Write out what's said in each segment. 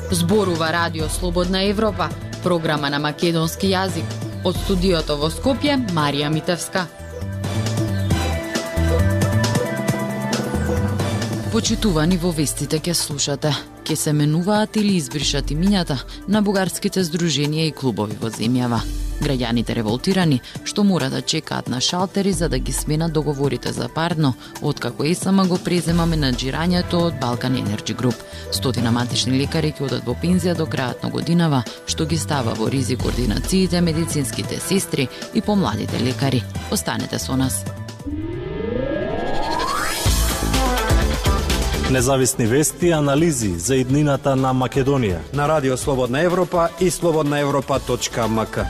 Зборува Радио Слободна Европа, програма на македонски јазик. Од студиото во Скопје, Марија Митевска. Почитувани, во вестите ке слушате. Ке се менуваат или избришат имињата на бугарските здруженија и клубови во земјава. Граѓаните револтирани што мора да чекаат на шалтери за да ги сменат договорите за парно, откако ЕСМ го презема менаџирањето од Балкан Енерджи Груп. 100 матични лекари ќе одат во пензија до крајот на годинава, што ги става во ризик ординациите, медицинските сестри и помладите лекари. Останете со нас. Независни вести и анализи за иднината на Македонија на Радио Слободна Европа и slobodnaevropa.mk.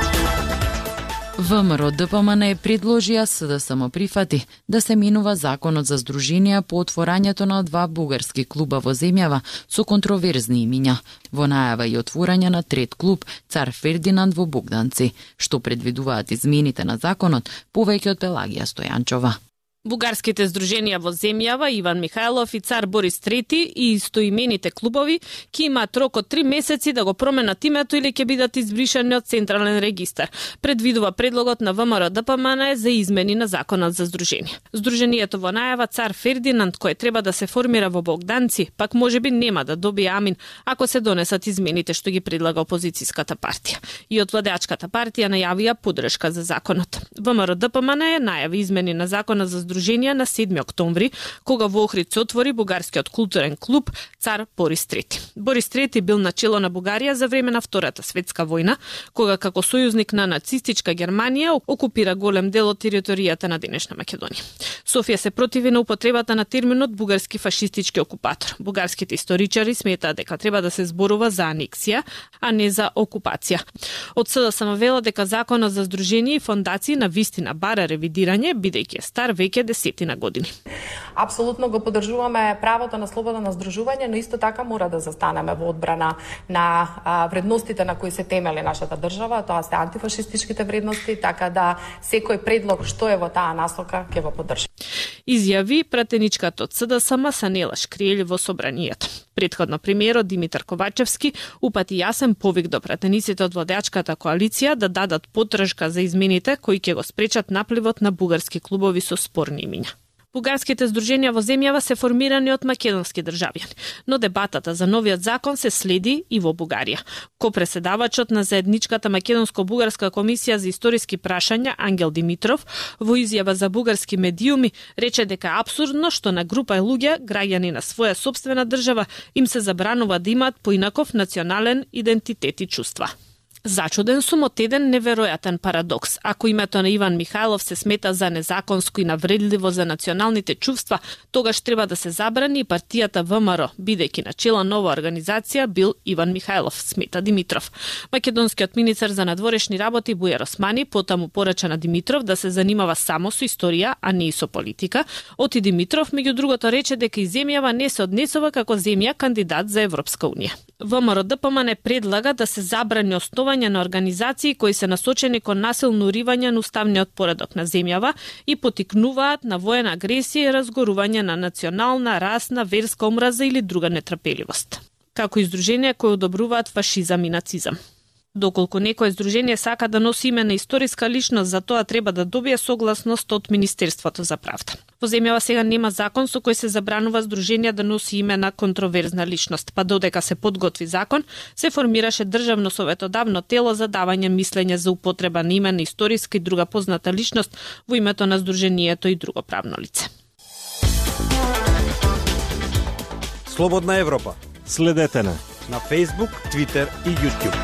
ВМРО ДПМН предложи, а СДСМ прифати да се менува законот за здруженија по отворањето на 2 бугарски клуба во земјава со контроверзни имиња. Во најава и отворање на трет клуб Цар Фердинанд во Богданци, што предвидуваат измените на законот повеќе од Пелагија Стојанчова. Бугарските здруженија во земјава Иван Михајлов и Цар Борис III и истоимените клубови ќе имаат рок од 3 месеци да го променат името или ќе бидат избришани од Централен регистар. Предвидува предлогот на ВМРО ДПМН за измени на законот за здруженија. Здруженијето во најава Цар Фердинанд, кое треба да се формира во Богданци, пак можеби нема да добие амин ако се донесат измените што ги предлага опозицијската партија. И од владеачката партија најавија поддршка за законот. ВМРО ДПМН најави измени на законот за здруженија на 7 октомври, кога во Охрид се отвори бугарскиот културен клуб Цар Борис III. Борис III бил начело на Бугарија за време на Втората светска војна, кога како сојузник на нацистичка Германија окупира голем дел од територијата на денешна Македонија. Софија се противи на употребата на терминот бугарски фашистички окупатор. Бугарските историчари сметаат дека треба да се зборува за анексија, а не за окупација. Од СДСМ велат дека законот за здруженија и фондации на вистина бара ревидирање, бидејќи е стар веќе десетина години. Апсолутно го поддржуваме правото на слобода на здружување, но исто така мора да застанеме во одбрана на вредностите на кои се темели нашата држава, тоа се антифашистичките вредности, така да секој предлог што е во таа насока ќе го поддржи. Изјави пратеничката од СДСМ Санела Шкријел во собранието. Претходно премиерот Димитар Ковачевски упати јасен повик до пратениците од владеачката коалиција да дадат поддршка за измените кои ќе го спречат напливот на бугарски клубови со спорни имиња. Бугарските здруженија во земјава се формирани од македонски државјани, но дебатата за новиот закон се следи и во Бугарија. Копреседавачот на заедничката македонско-бугарска комисија за историски прашања Ангел Димитров во изјава за бугарски медиуми рече дека е апсурдно што на група луѓе, граѓани на своја сопствена држава, им се забранува да имаат поинаков национален идентитет и чувства. Зачуден сум од еден неверојатен парадокс. Ако името на Иван Михајлов се смета за незаконско и навредливо за националните чувства, тогаш треба да се забрани и партијата ВМРО, бидејќи начело нова организација бил Иван Михајлов, смета Димитров. Македонскиот министер за надворешни работи Бујар Османи потаму порача на Димитров да се занимава само со историја, а не и со политика. Оти Димитров, меѓу другото, рече дека и земјава не се однесува како земја кандидат за Европска унија. ВМРО ДПМН предлага да се забрани основање на организации кои се насочени кон насилно уривање на уставниот поредок на земјава и потикнуваат на воена агресија и разгорување на национална, расна, верска омраза или друга нетрпеливост, како и здруженија кои одобруваат фашизам и нацизам. Доколку некој здружение сака да носи име на историска личност, за тоа треба да добие согласност од Министерството за правда. Во земјава сега нема закон со кој се забранува здружение да носи име на контроверзна личност, па додека се подготви закон, се формираше државно советодавно тело за давање мислење за употреба на име на историска и друга позната личност во името на здружението и друго правно лице. Слободна Европа. Следете на Facebook, Twitter и YouTube.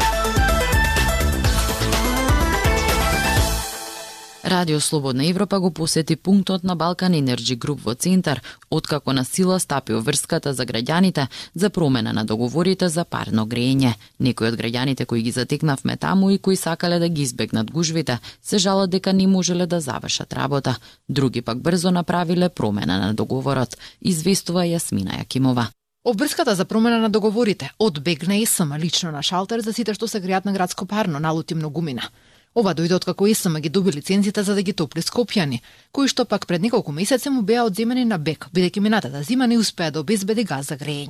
Радио Слободна Европа го посети пунктот на Балкан Енерджи Груп во Центар, откако на сила стапи врската за граѓаните за промена на договорите за парно грејење. Некои од граѓаните кои ги затекнавме таму и кои сакале да ги избегнат гужвите, се жалат дека не можеле да завршат работа. Други пак брзо направиле промена на договорот, известува Јасмина Јакимова. Обврската за промена на договорите одбегна ЕСМ лично на шалтер за сите што се греат на градско парно налути многумина. Ова дојде откако ЕСМ ги доби лицензите за да ги топли скопјани, кои што пак пред неколку месеци му беа одземени на бек, бидејќи минатата зима не успеа да обезбеди газ за грејење.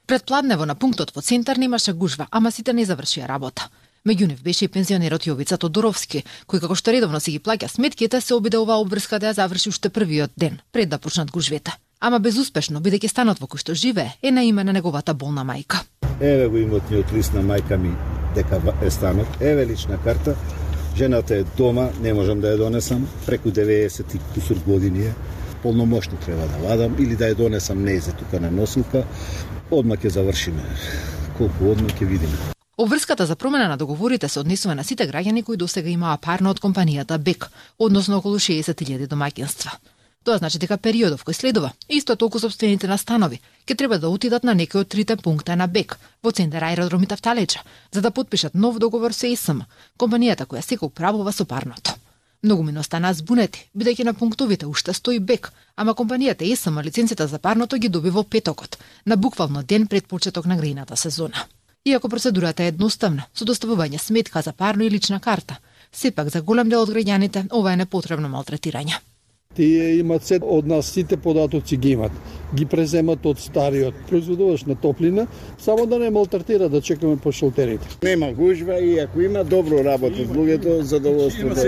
Пред пладнево на пунктот во центар немаше гужва, ама сите не завршија работа. Меѓу нив беше и пензионерот Јовица Тодоровски, кој како што редовно си ги плаќа сметките, се обиде оваа обврска да ја заврши уште првиот ден, пред да почнат гужвете. Ама безуспешно, бидејќи станот во кој што живее е на име на неговата болна мајка. Еве го имотниот лист на мајка ми дека е станот, еве лична карта. Жената е дома, не можам да ја донесам, преку 90 и кусур години е. Полномошно треба да вадам или да ја донесам незе тука на носилка. Одма ќе завршиме. Колку одма ќе видиме. Обврската за промена на договорите се однесува на сите граѓани кои досега имаа парно од компанијата БЕК, односно околу 60.000 домаќинства. Тоа значи дека периодов кој следува, исто толку сопствените на станови, ќе треба да отидат на некој од трите пункта на БЕК во центар аеродром Тавталеча, за да потпишат нов договор со ЕСМ, компанијата која сега управува со парното. Многу ми останаа збунети, бидејќи на пунктовите уште стои БЕК, ама компанијата ЕСМ лиценцията за парното ги доби во петокот, на буквално ден пред почеток на грејната сезона. Иако процедурата е едноставна, со доставување сметка за парно и лична карта, сепак за голем дел од граѓаните ова е непотребно малтретирање. Тие имат се од нас сите податоци ги имат. Ги преземат од стариот производувач на топлина, само да не малтретира да чекаме по шолтерите. Нема гужва и ако има добро работат луѓето, задоволство да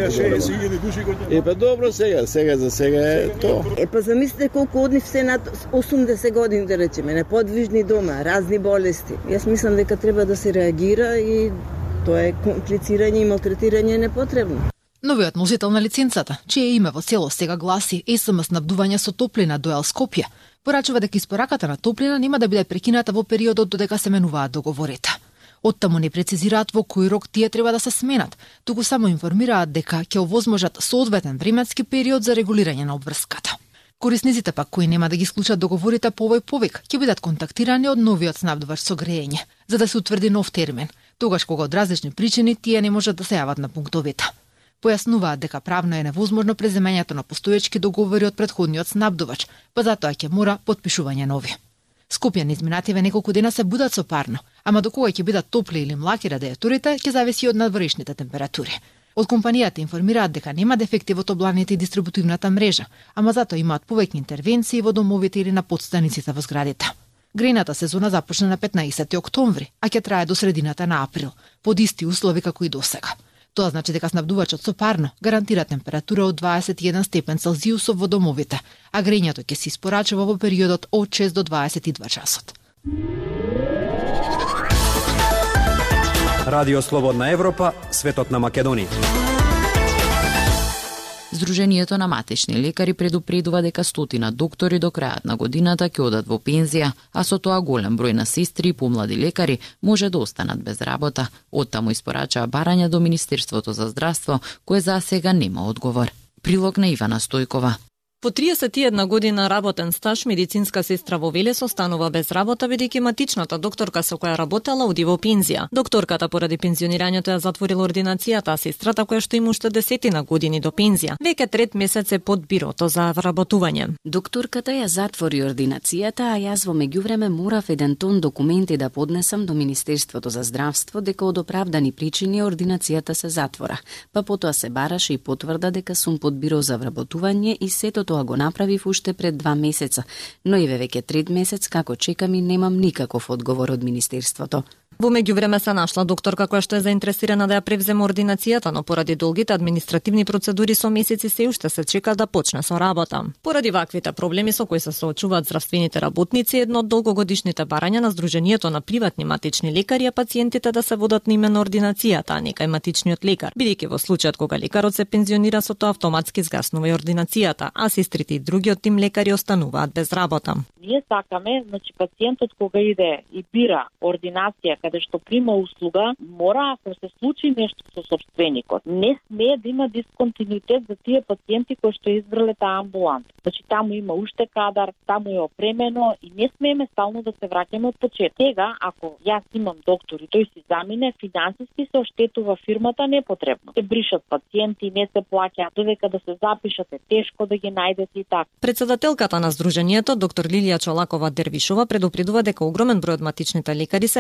е. Епа добро сега за сега е тоа. Епа замислете колку од нив се над 80 години да речеме, неподвижни дома, разни болести. Јас мислам дека треба да се реагира и тоа е комплицирање и малтретирање непотребно. Новиот носител на лиценцата, чие име во село сега гласи ЕСМ снабдување со топлина до Скопје, порачува дека испораката на топлина нема да биде прекината во периодот додека се менуваат договорите. Оттаму не прецизираат во кој рок тие треба да се сменат, туку само информираат дека ќе овозможат соодветен временски период за регулирање на обврската. Корисниците пак кои нема да ги склучат договорите по овој повик ќе бидат контактирани од новиот снабдувач со грејење, за да се утврди нов термин, тогаш кога од различни причини тие не можат да се јават на пунктовите. Појаснуваат дека правно е невозможно преземањето на постоечки договори од претходниот снабдувач, па затоа ќе мора потпишување нови. Скопјани изминативе неколку дена се будат со парно, ама до кога ќе бидат топли или млаки радиаторите ќе зависи од надворешните температури. Од компанијата информираат дека нема дефекти во топланите и дистрибутивната мрежа, ама затоа имаат повеќе интервенции во домовите или на подстаниците во зградите. Грејната сезона започна на 15 октомври, а ќе трае до средината на април, под исти услови како и досега. Тоа значи дека снабдувачот со парно гарантира температура од 21 степен Целзиусов во домовите, а грејњето ќе се испорачува во периодот од 6 до 22 часот. Радио Слободна Европа, светот на Македонија. Здруженијето на матични лекари предупредува дека стотина доктори до крајот на годината ќе одат во пензија, а со тоа голем број на сестри и помлади лекари може да останат без работа. Оттаму испорачаа барања до Министерството за здравство, кое за сега нема одговор. Прилог на Ивана Стојкова. По 31 година работен стаж, медицинска сестра во Велес останува без работа, бидејќи матичната докторка со која работела оди во пензија. Докторката поради пензионирањето ја затворила ординацијата, а сестрата која што има уште 10 години до пензија, веќе трет месец е под бирото за вработување. Докторката ја затвори ординацијата, а јас во меѓувреме морав еден тон документи да поднесам до Министерството за здравство дека од оправдани причини ординацијата се затвора. Па потоа се бараше и потврда дека сум под биро за вработување и сето тоа го направив уште пред 2 месеца, но и веќе трет месец како чекам и немам никаков одговор од Министерството. Во меѓувреме се нашла докторка која што е заинтересирана да ја превземе ординацијата, но поради долгите административни процедури со месеци се уште се чека да почне со работа. Поради ваквите проблеми со кои се соочуваат здравствените работници, едно од долгогодишните барања на Здруженијето на приватни матични лекари е пациентите да се водат на име на ординацијата, а не кај матичниот лекар, бидејќи во случајот кога лекарот се пензионира, со тоа автоматски згаснува и ординацијата, а сестрите и другиот тим лекари остануваат без работа. Ние сакаме, значи пациентот кога иде и бира ординација каде што прима услуга, мора, ако се случи нешто со сопственикот, не смее да има дисконтинуитет за тие пациенти кои што избрале таа амбуланта. Значи таму има уште кадар, таму е опремено и не смееме стално да се враќаме од почеток. Сега, ако јас имам доктор и тој си замине, финансиски се оштетува фирмата непотребно. Се бришат пациенти, не се плаќаат, додека да се запишат е тешко да ги најдете и така. Председателката на Здруженијето, доктор Лилија Чолакова Дервишова, предупредува дека огромен број од матичните лекари се веќе пред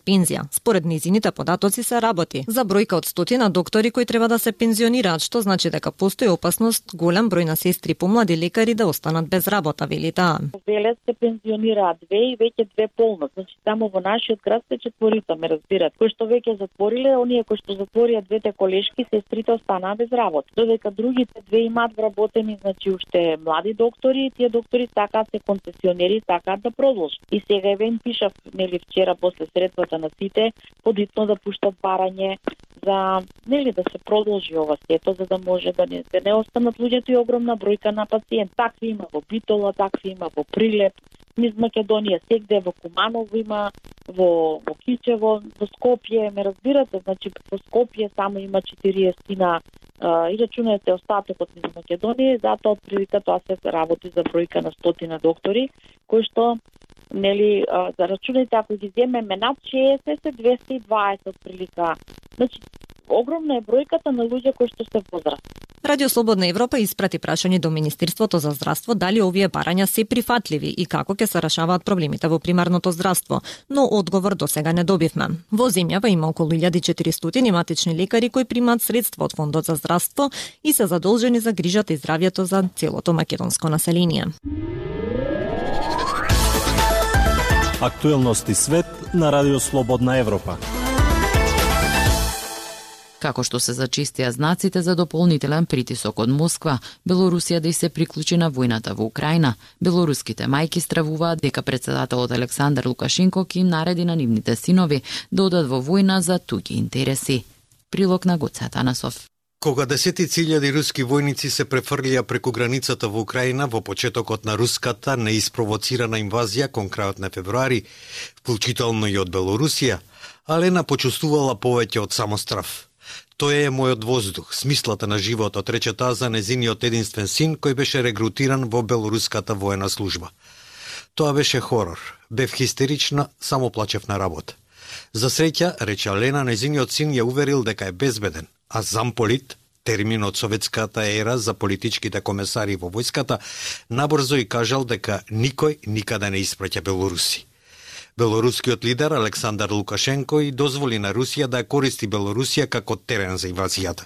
пред пензија. Според низините податоци се работи за бројка од 100 доктори кои треба да се пензионираат, што значи дека постои опасност голем број на сестри и помлади лекари да останат без работа, вели таа. Веле се пензионираат 2 и веќе 2 полно. Значи само во нашиот град се 4, ме разбират. Кои што веќе затвориле, оние кои што затворија 2 колешки, сестрите останаа без работа. Додека другите 2 имаат вработени, значи уште млади доктори, тие доктори сакаат се концесионери, сакаат да продолжат. И сега еве им пишав, нели вчера после средбата на сите, подитно да пуштат барање за нели да се продолжи ова сето, за да може да не останат луѓето и огромна бројка на пациенти. Такви има во Битола, такви има во Прилеп, низ Македонија, сегде во Куманово има, во Кичево, во Скопје, ме разбирате, значи во Скопје само има 40 и рачунајте остатокот низ Македонија, затоа отприлика тоа се работи за бројка на 100 доктори, кои што нели за рачунајте ако ги земеме над 60 се 220 отприлика. Значи огромна е бројката на луѓе кои што се возраст. Радио Слободна Европа испрати прашање до Министерството за здравство дали овие барања се прифатливи и како ќе се решаваат проблемите во примарното здравство, но одговор до сега не добивме. Во земјава има околу 1400 матични лекари кои примаат средства од Фондот за здравство и се задолжени за грижата и здравјето за целото македонско население. Актуелности свет на Радио Слободна Европа. Како што се зачистија знаците за дополнителен притисок од Москва, Белорусија да и се приклучи на војната во Украина, белоруските мајки стравуваат дека председателот Александар Лукашенко ќе им нареди на нивните синови да одат во војна за туѓи интереси. Прилог на Гоце Атанасов. Кога десетици илјади руски војници се префрлија преку границата во Украина во почетокот на руската неиспровоцирана инвазија кон крајот на февруари, вклучително и од Белорусија, Алена почувствувала повеќе од само страв. Тој е мојот воздух, смислата на животот, рече таа за незиниот единствен син кој беше регрутиран во белоруската воена служба. Тоа беше хорор. Бев хистерична, само плачев на работа. За среќа, рече Алена, незиниот син ја уверил дека е безбеден, а замполит, термин од советската ера за политичките комесари во војската, набрзо и кажал дека никој никаде не испраќа белоруси. Белорускиот лидер Александар Лукашенко и дозволи на Русија да користи Белорусија како терен за инвазијата.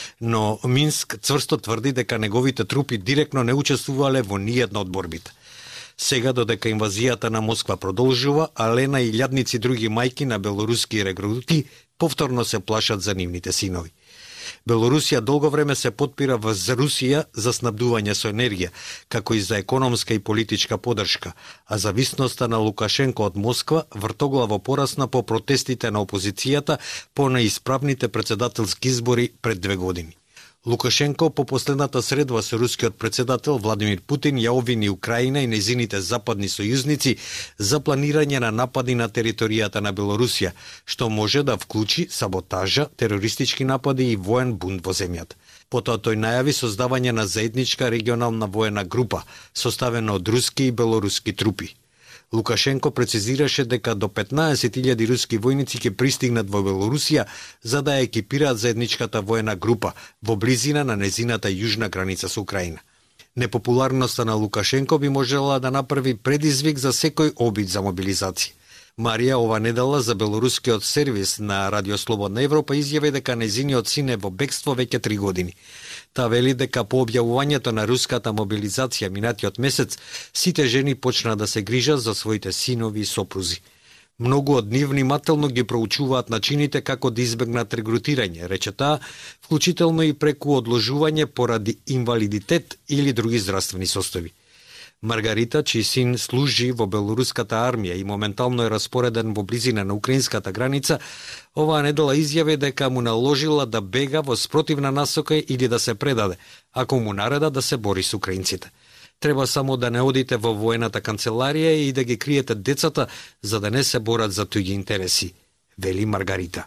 Но Минск цврсто тврди дека неговите трупи директно не учествувале во ниедна од борбите. Сега, додека инвазијата на Москва продолжува, Алена и илјадници други мајки на белоруски регрути повторно се плашат за нивните синови. Белорусија долго време се подпира врз Русија за снабдување со енергија, како и за економска и политичка поддршка, а зависноста на Лукашенко од Москва вртоглаво порасна по протестите на опозицијата по неисправните председателски избори пред 2 години. Лукашенко по последната средба со рускиот председател Владимир Путин ја обвини Украина и незините западни сојузници за планирање на напади на територијата на Белорусија, што може да вклучи саботажа, терористички напади и воен бунт во земјата. Потоа тој најави создавање на заедничка регионална воена група, составена од руски и белоруски трупи. Лукашенко прецизираше дека до 15.000 руски војници ќе пристигнат во Белорусија за да ја екипираат заедничката воена група во близина на незината јужна граница со Украина. Непопуларноста на Лукашенко би можела да направи предизвик за секој обид за мобилизација. Марија ова недела за белорускиот сервис на Радио Слободна Европа изјави дека незиниот син е во бегство веќе 3 години. Та вели дека по објавувањето на руската мобилизација минатиот месец, сите жени почна да се грижат за своите синови и сопрузи. Многу од нив внимателно ги проучуваат начините како да избегнат регрутирање, рече таа, вклучително и преку одложување поради инвалидитет или други здравствени состојби. Маргарита, чиј син служи во белоруската армија и моментално е распореден во близина на украинската граница, оваа недела изјави дека му наложила да бега во спротивна насока или да се предаде, ако му нареда да се бори со украинците. Треба само да не одите во воената канцеларија и да ги криете децата за да не се борат за туѓи интереси, вели Маргарита.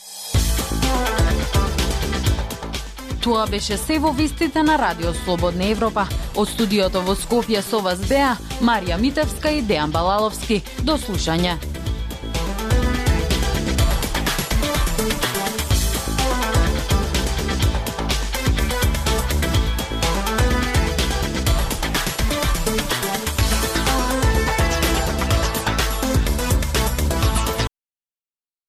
Тоа беше се во вестите на Радио Слободна Европа. Од студиото во Скопје со вас беа Марија Митевска и Дејан Балаловски. До слушање.